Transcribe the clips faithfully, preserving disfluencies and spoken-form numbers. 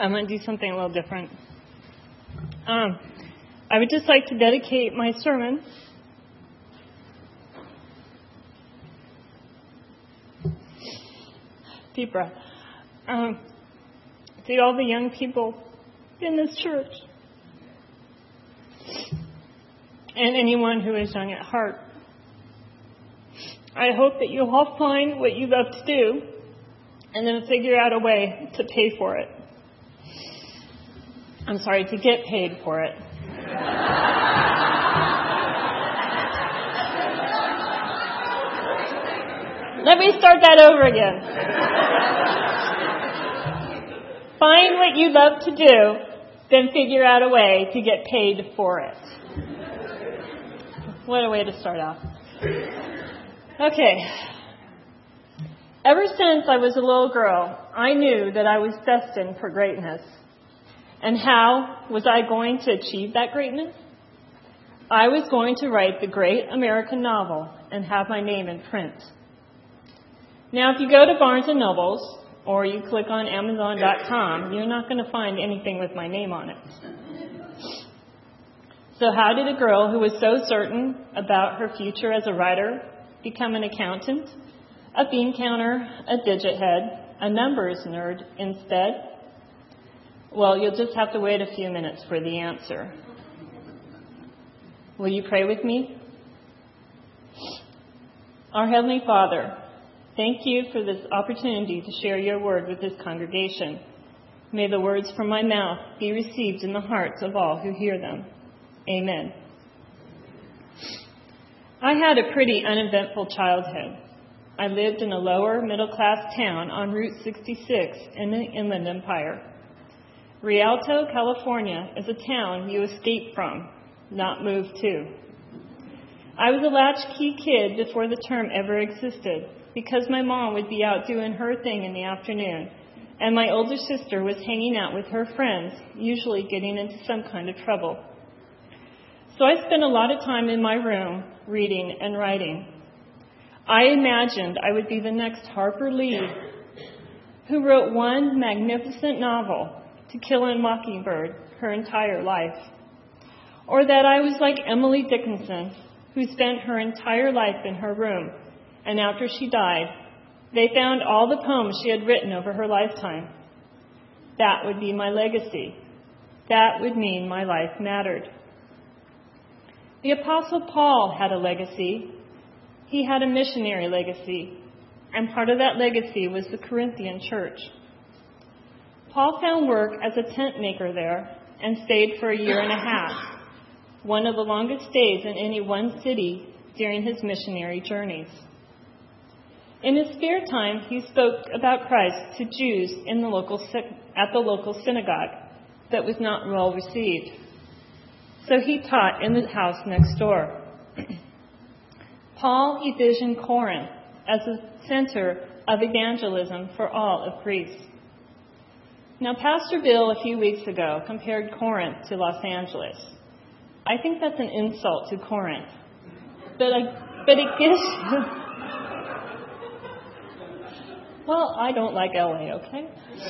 I'm going to do something a little different. Um, I would just like to dedicate my sermon deep breath um, to all the young people in this church and anyone who is young at heart. I hope that you'll all find what you love to do and then figure out a way to pay for it. I'm sorry, to get paid for it. Let me start that over again. Find what you love to do, then figure out a way to get paid for it. What a way to start off. Okay. Ever since I was a little girl, I knew that I was destined for greatness. And how was I going to achieve that greatness? I was going to write the great American novel and have my name in print. Now, if you go to Barnes and Nobles or you click on Amazon dot com, you're not going to find anything with my name on it. So how did a girl who was so certain about her future as a writer become an accountant, a bean counter, a digit head, a numbers nerd instead? Well, you'll just have to wait a few minutes for the answer. Will you pray with me? Our Heavenly Father, thank you for this opportunity to share your word with this congregation. May the words from my mouth be received in the hearts of all who hear them. Amen. I had a pretty uneventful childhood. I lived in a lower middle-class town on Route sixty-six in the Inland Empire. Rialto, California is a town you escape from, not move to. I was a latchkey kid before the term ever existed because my mom would be out doing her thing in the afternoon, and my older sister was hanging out with her friends, usually getting into some kind of trouble. So I spent a lot of time in my room reading and writing. I imagined I would be the next Harper Lee, who wrote one magnificent novel, To Kill a Mockingbird, her entire life. Or that I was like Emily Dickinson, who spent her entire life in her room, and after she died, they found all the poems she had written over her lifetime. That would be my legacy. That would mean my life mattered. The Apostle Paul had a legacy. He had a missionary legacy, and part of that legacy was the Corinthian church. Paul found work as a tent maker there and stayed for a year and a half, one of the longest stays in any one city during his missionary journeys. In his spare time, he spoke about Christ to Jews in the local at the local synagogue that was not well received. So he taught in the house next door. Paul envisioned Corinth as the center of evangelism for all of Greece. Now, Pastor Bill a few weeks ago compared Corinth to Los Angeles. I think that's an insult to Corinth. But, I, but it gives you... Well, I don't like L A, okay?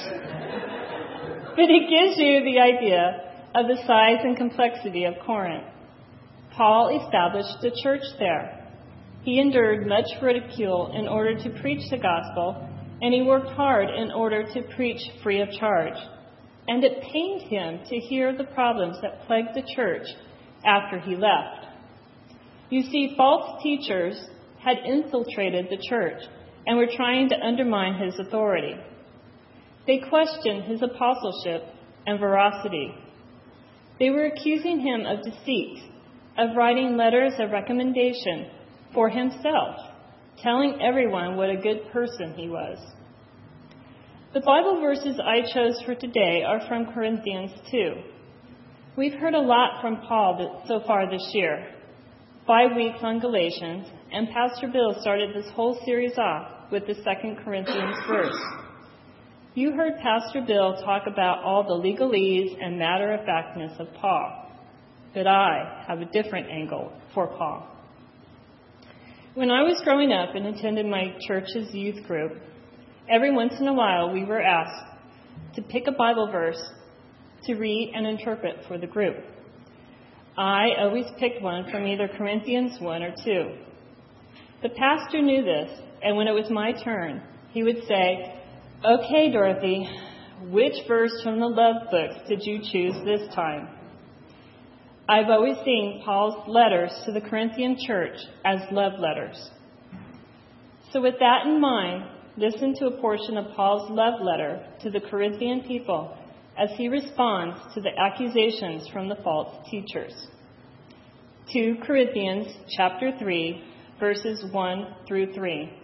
But it gives you the idea of the size and complexity of Corinth. Paul established a church there. He endured much ridicule in order to preach the gospel, and he worked hard in order to preach free of charge. And it pained him to hear the problems that plagued the church after he left. You see, false teachers had infiltrated the church and were trying to undermine his authority. They questioned his apostleship and veracity. They were accusing him of deceit, of writing letters of recommendation for himself, telling everyone what a good person he was. The Bible verses I chose for today are from Corinthians two. We've heard a lot from Paul so far this year, five weeks on Galatians, and Pastor Bill started this whole series off with the Second Corinthians verse. You heard Pastor Bill talk about all the legalese and matter-of-factness of Paul, but I have a different angle for Paul. When I was growing up and attended my church's youth group, every once in a while we were asked, to pick a Bible verse to read and interpret for the group. I always picked one from either Corinthians one or two. The pastor knew this, and when it was my turn, he would say, "Okay, Dorothy, which verse from the love books did you choose this time?" I've always seen Paul's letters to the Corinthian church as love letters. So with that in mind, listen to a portion of Paul's love letter to the Corinthian people as he responds to the accusations from the false teachers. Second Corinthians chapter three, verses one through three.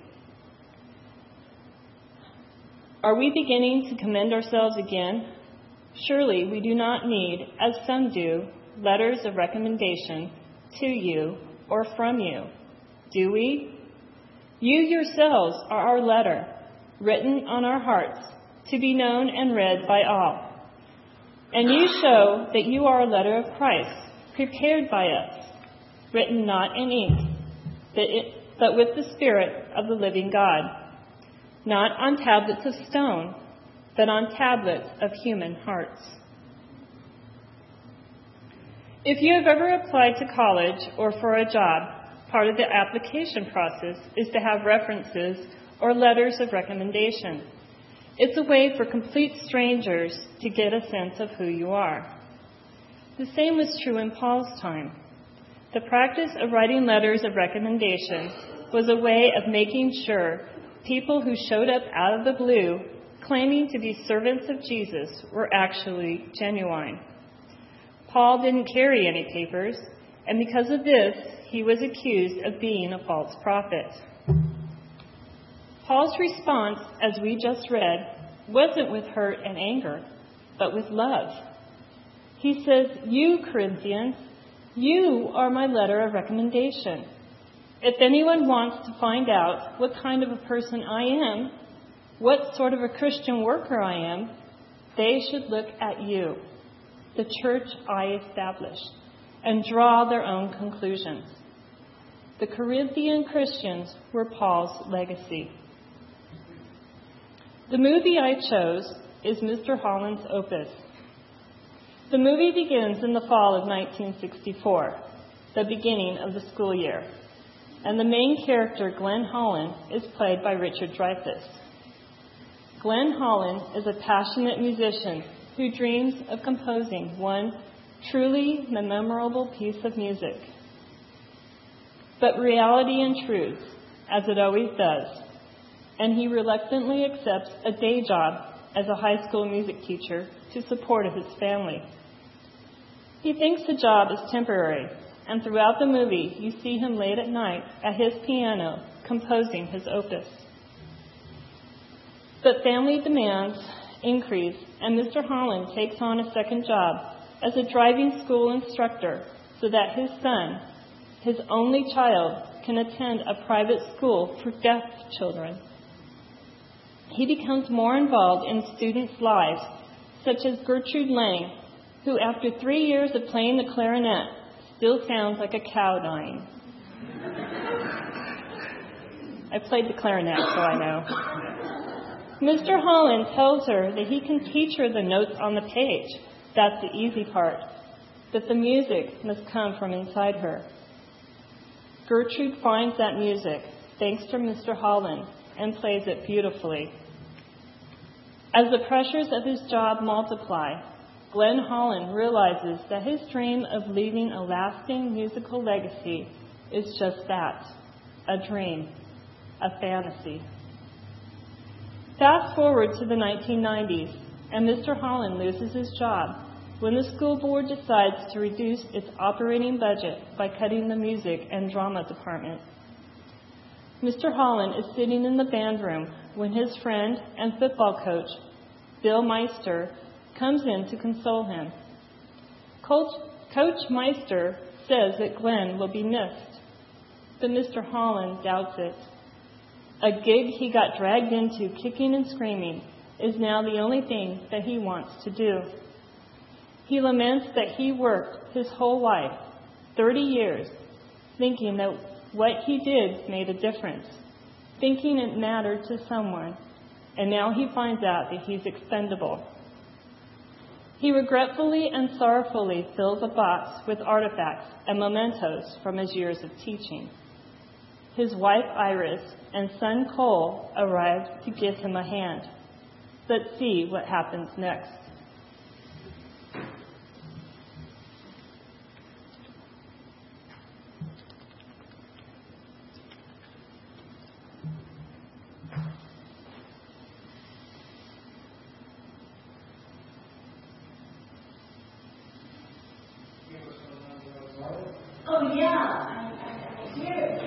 Are we beginning to commend ourselves again? Surely we do not need, as some do, letters of recommendation to you or from you, do we? You yourselves are our letter, written on our hearts, to be known and read by all. And you show that you are a letter of Christ, prepared by us, written not in ink, but, it, but with the Spirit of the living God, not on tablets of stone, but on tablets of human hearts. If you have ever applied to college or for a job, part of the application process is to have references or letters of recommendation. It's a way for complete strangers to get a sense of who you are. The same was true in Paul's time. The practice of writing letters of recommendation was a way of making sure people who showed up out of the blue claiming to be servants of Jesus were actually genuine. Paul didn't carry any papers, and because of this, he was accused of being a false prophet. Paul's response, as we just read, wasn't with hurt and anger, but with love. He says, "You, Corinthians, you are my letter of recommendation. If anyone wants to find out what kind of a person I am, what sort of a Christian worker I am, they should look at you, the church I established, and draw their own conclusions." The Corinthian Christians were Paul's legacy. The movie I chose is Mister Holland's Opus. The movie begins in the fall of nineteen sixty-four, the beginning of the school year, and the main character, Glenn Holland, is played by Richard Dreyfuss. Glenn Holland is a passionate musician who dreams of composing one truly memorable piece of music. But reality intrudes, as it always does, and he reluctantly accepts a day job as a high school music teacher to support his family. He thinks the job is temporary, and throughout the movie you see him late at night at his piano composing his opus. But family demands increase, and Mister Holland takes on a second job as a driving school instructor so that his son, his only child, can attend a private school for deaf children. He becomes more involved in students' lives, such as Gertrude Lang, who after three years of playing the clarinet still sounds like a cow dying. I played the clarinet, so I know. Mister Holland tells her that he can teach her the notes on the page. That's the easy part. That the music must come from inside her. Gertrude finds that music, thanks to Mister Holland, and plays it beautifully. As the pressures of his job multiply, Glenn Holland realizes that his dream of leaving a lasting musical legacy is just that, a dream, a fantasy. Fast forward to the nineteen nineties, and Mister Holland loses his job when the school board decides to reduce its operating budget by cutting the music and drama department. Mister Holland is sitting in the band room when his friend and football coach, Bill Meister, comes in to console him. Coach, Coach Meister says that Glenn will be missed, but Mister Holland doubts it. A gig he got dragged into kicking and screaming is now the only thing that he wants to do. He laments that he worked his whole life, thirty years, thinking that what he did made a difference, thinking it mattered to someone, and now he finds out that he's expendable, He regretfully and sorrowfully fills a box with artifacts and mementos from his years of teaching. His wife Iris and son Cole arrive to give him a hand. Let's see what happens next. Oh, yeah. I, I, I hear it.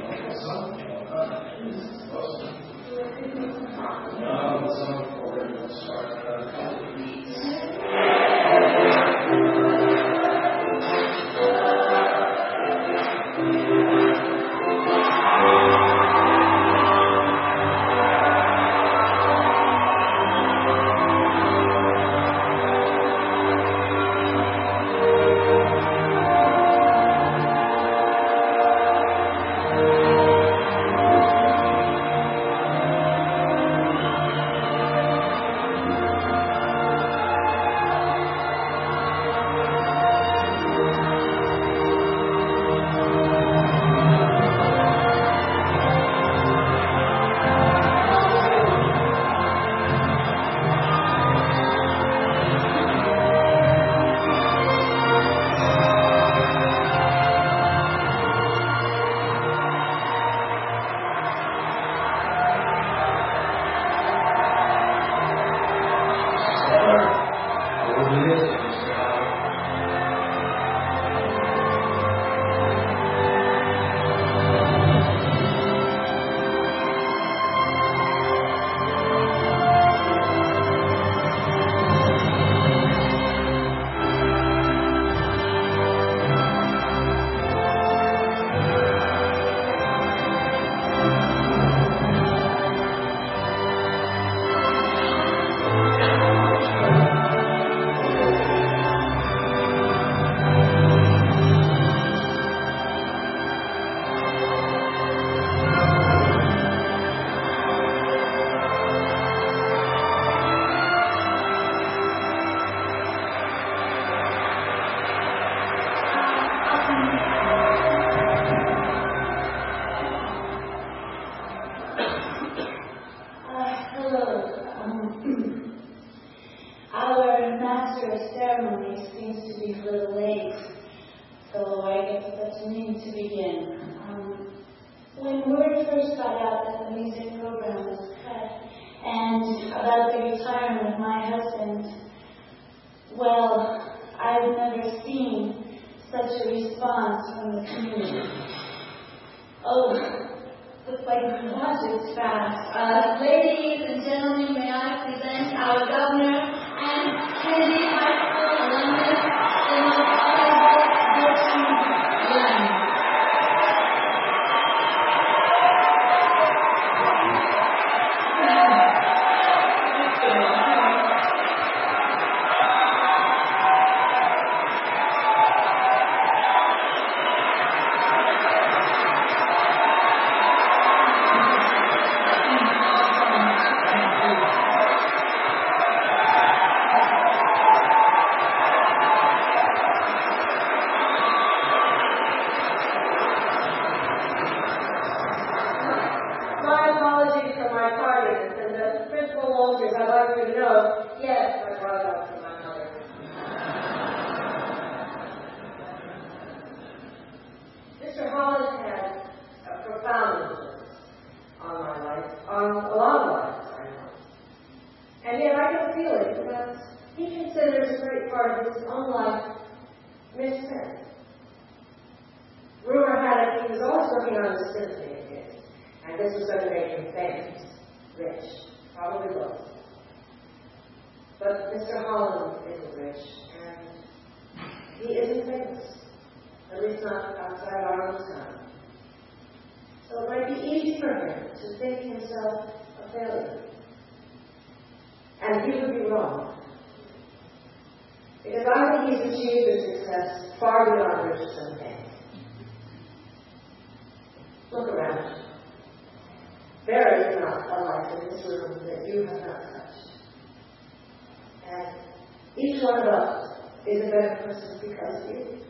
Each one of us is a better person because of you.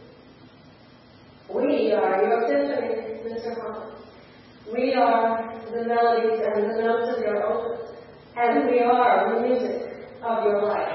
We are your symphony, Mister Hunt. We are the melodies and the notes of your opus. And we are the music of your life.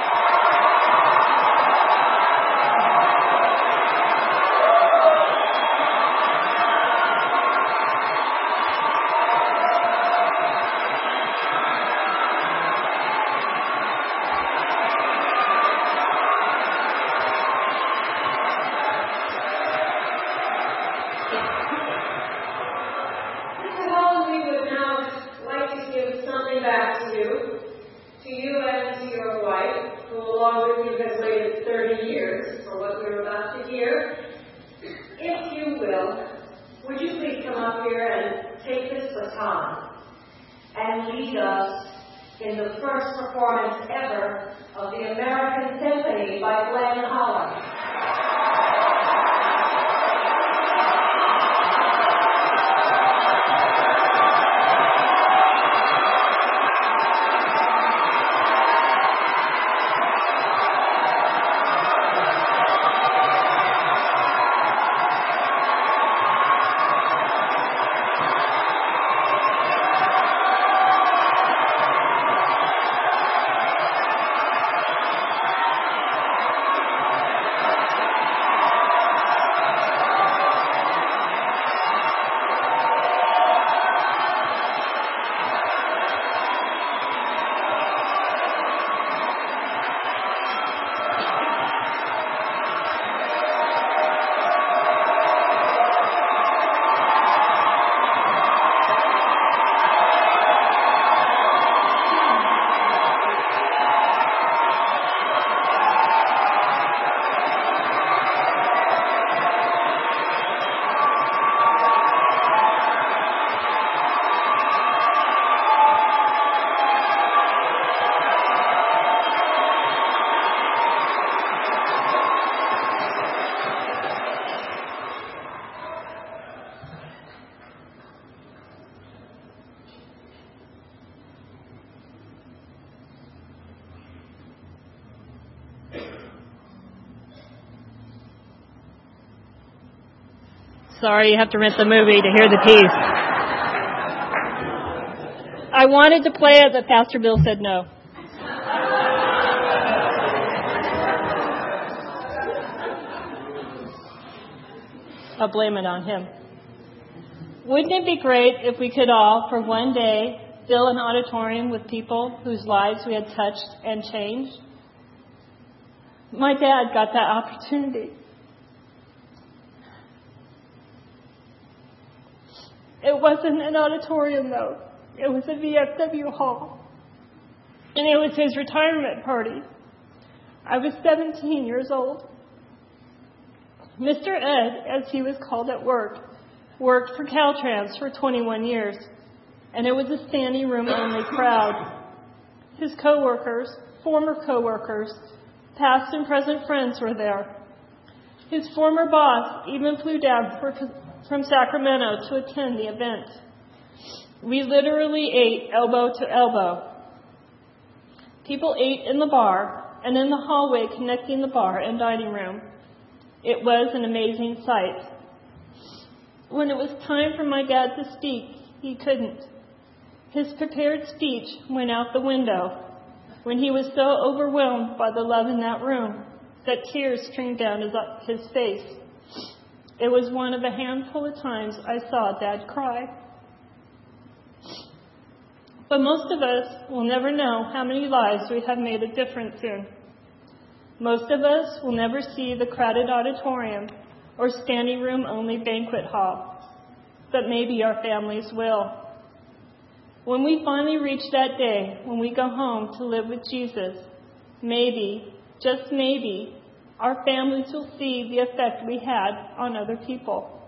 Sorry, you have to rent the movie to hear the piece. I wanted to play it, but Pastor Bill said no. I'll blame it on him. Wouldn't it be great if we could all, for one day, fill an auditorium with people whose lives we had touched and changed? My dad got that opportunity. It wasn't an auditorium, though. It was a V F W hall. And it was his retirement party. I was seventeen years old. Mister Ed, as he was called at work, worked for Caltrans for twenty-one years. And it was a standing room only crowd. His coworkers, former coworkers, past and present friends were there. His former boss even flew down for from Sacramento to attend the event. We literally ate elbow to elbow. People ate in the bar and in the hallway connecting the bar and dining room. It was an amazing sight. When it was time for my dad to speak, he couldn't. His prepared speech went out the window when he was so overwhelmed by the love in that room that tears streamed down his, his face. It was one of a handful of times I saw Dad cry. But most of us will never know how many lives we have made a difference in. Most of us will never see the crowded auditorium or standing room only banquet hall, but maybe our families will. When we finally reach that day, when we go home to live with Jesus, maybe, just maybe, our families will see the effect we had on other people.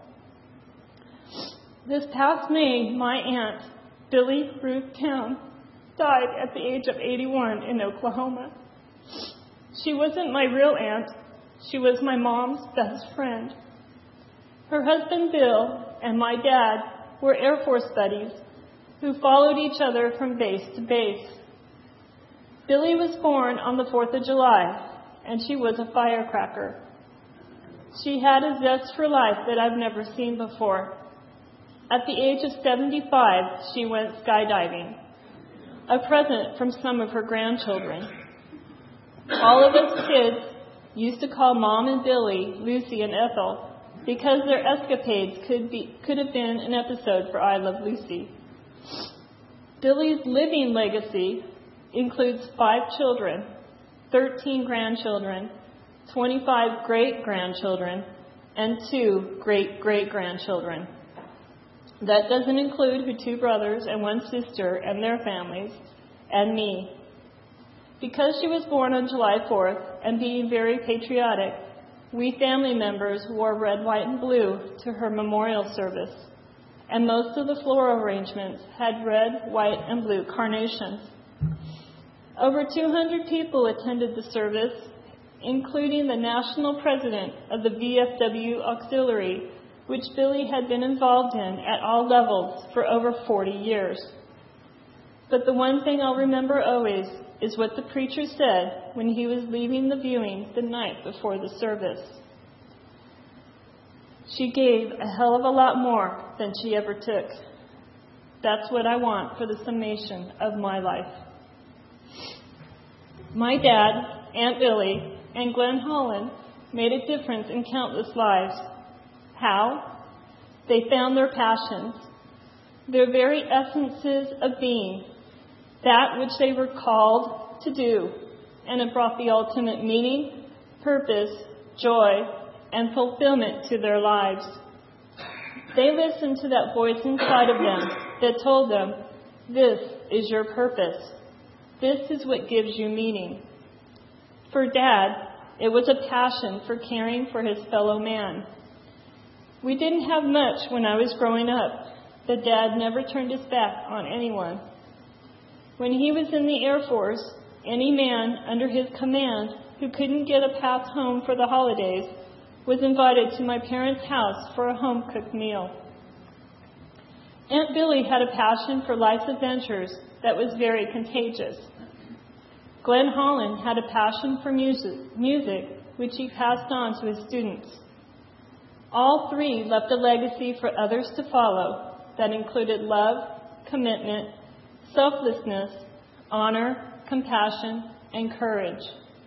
This past May, my aunt, Billy Ruth Town, died at the age of eighty-one in Oklahoma. She wasn't my real aunt. She was my mom's best friend. Her husband, Bill, and my dad were Air Force buddies who followed each other from base to base. Billy was born on the fourth of July, and she was a firecracker. She had a zest for life that I've never seen before. At the age of seventy-five, she went skydiving, a present from some of her grandchildren. All of us kids used to call Mom and Billy Lucy and Ethel because their escapades could be could have been an episode for I Love Lucy. Billy's living legacy includes five children, thirteen grandchildren, twenty-five great-grandchildren, and two great-great-grandchildren. That doesn't include her two brothers and one sister and their families, and me. Because she was born on July fourth and being very patriotic, we family members wore red, white, and blue to her memorial service, and most of the floral arrangements had red, white, and blue carnations. Over two hundred people attended the service, including the national president of the V F W Auxiliary, which Billy had been involved in at all levels for over forty years. But the one thing I'll remember always is what the preacher said when he was leaving the viewing the night before the service. She gave a hell of a lot more than she ever took. That's what I want for the summation of my life. My dad, Aunt Billy, and Glenn Holland made a difference in countless lives. How? They found their passions, their very essences of being, that which they were called to do, and it brought the ultimate meaning, purpose, joy, and fulfillment to their lives. They listened to that voice inside of them that told them, this is your purpose. This is what gives you meaning. For Dad, it was a passion for caring for his fellow man. We didn't have much when I was growing up, but Dad never turned his back on anyone. When he was in the Air Force, any man under his command who couldn't get a pass home for the holidays was invited to my parents' house for a home-cooked meal. Aunt Billy had a passion for life's adventures that was very contagious. Glenn Holland had a passion for music, music which he passed on to his students. All three left a legacy for others to follow that included love, commitment, selflessness, honor, compassion, and courage.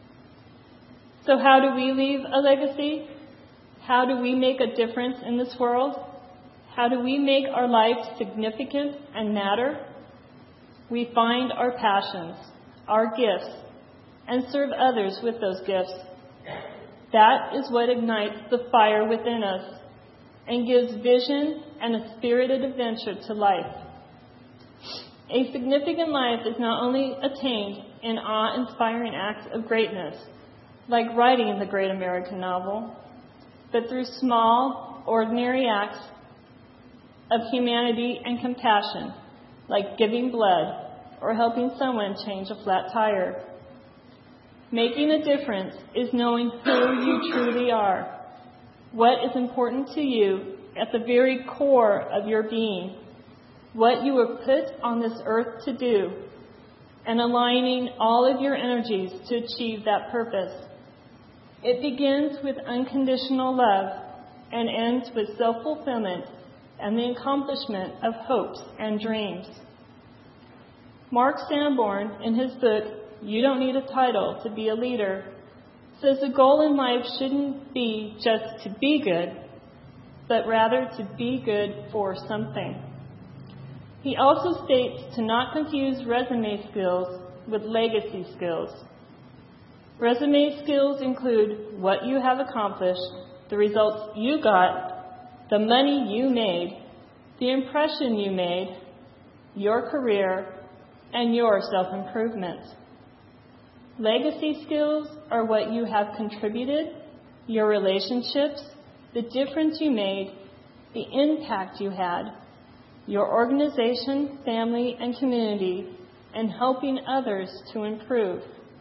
So how do we leave a legacy? How do we make a difference in this world? How do we make our lives significant and matter? We find our passions, our gifts, and serve others with those gifts. That is what ignites the fire within us and gives vision and a spirited adventure to life. A significant life is not only attained in awe-inspiring acts of greatness, like writing the great American novel, but through small, ordinary acts of humanity and compassion, like giving blood or helping someone change a flat tire. Making a difference is knowing who you truly are, what is important to you at the very core of your being, what you were put on this earth to do, and aligning all of your energies to achieve that purpose. It begins with unconditional love and ends with self-fulfillment and the accomplishment of hopes and dreams. Mark Sanborn, in his book, You Don't Need a Title to Be a Leader, says the goal in life shouldn't be just to be good, but rather to be good for something. He also states to not confuse resume skills with legacy skills. Resume skills include what you have accomplished, the results you got, the money you made, the impression you made, your career, and your self-improvement. Legacy skills are what you have contributed, your relationships, the difference you made, the impact you had, your organization, family, and community, and helping others to improve.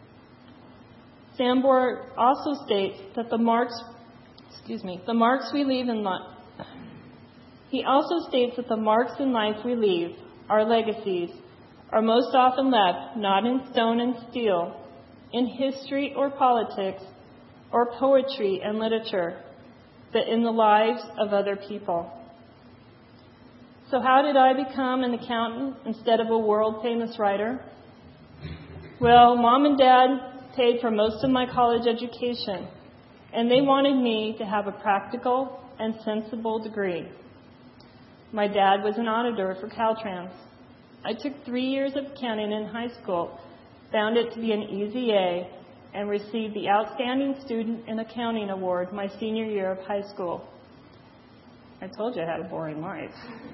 Sanborn also states that the marks, excuse me, the marks we leave in life. He also states that the marks in life we leave, our legacies, are most often left not in stone and steel, in history or politics, or poetry and literature, but in the lives of other people. So how did I become an accountant instead of a world-famous writer? Well, Mom and Dad paid for most of my college education, and they wanted me to have a practical and sensible degree. My dad was an auditor for Caltrans. I took three years of accounting in high school, found it to be an easy A, and received the Outstanding Student in Accounting Award my senior year of high school. I told you I had a boring life.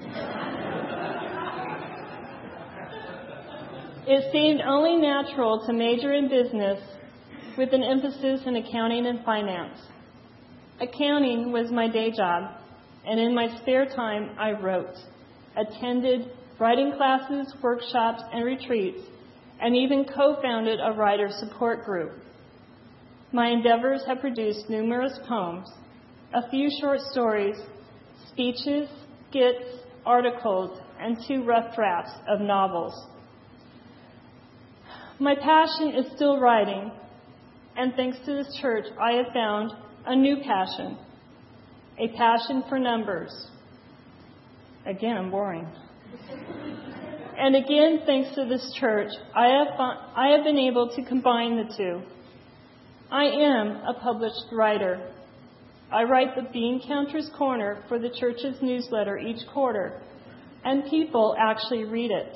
It seemed only natural to major in business with an emphasis in accounting and finance. Accounting was my day job, and in my spare time I wrote, attended writing classes, workshops, and retreats, and even co-founded a writer support group. My endeavors have produced numerous poems, a few short stories, speeches, skits, articles, and two rough drafts of novels. My passion is still writing, and thanks to this church, I have found a new passion, a passion for numbers. Again, I'm boring. And again, thanks to this church, I have, I have been able to combine the two. I am a published writer. I write the Bean Counter's Corner for the church's newsletter each quarter, and people actually read it.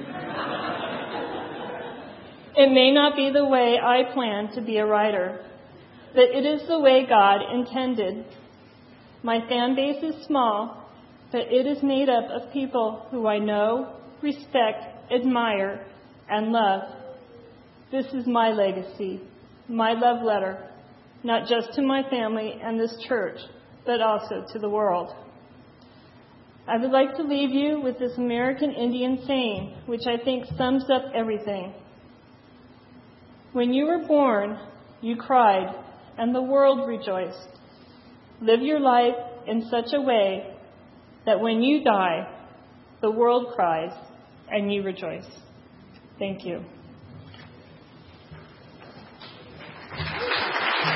It may not be the way I planned to be a writer, but it is the way God intended. My fan base is small, but it is made up of people who I know, respect, admire, and love. This is my legacy, my love letter, not just to my family and this church, but also to the world. I would like to leave you with this American Indian saying, which I think sums up everything. When you were born, you cried, and the world rejoiced. Live your life in such a way that when you die, the world cries and you rejoice. Thank you.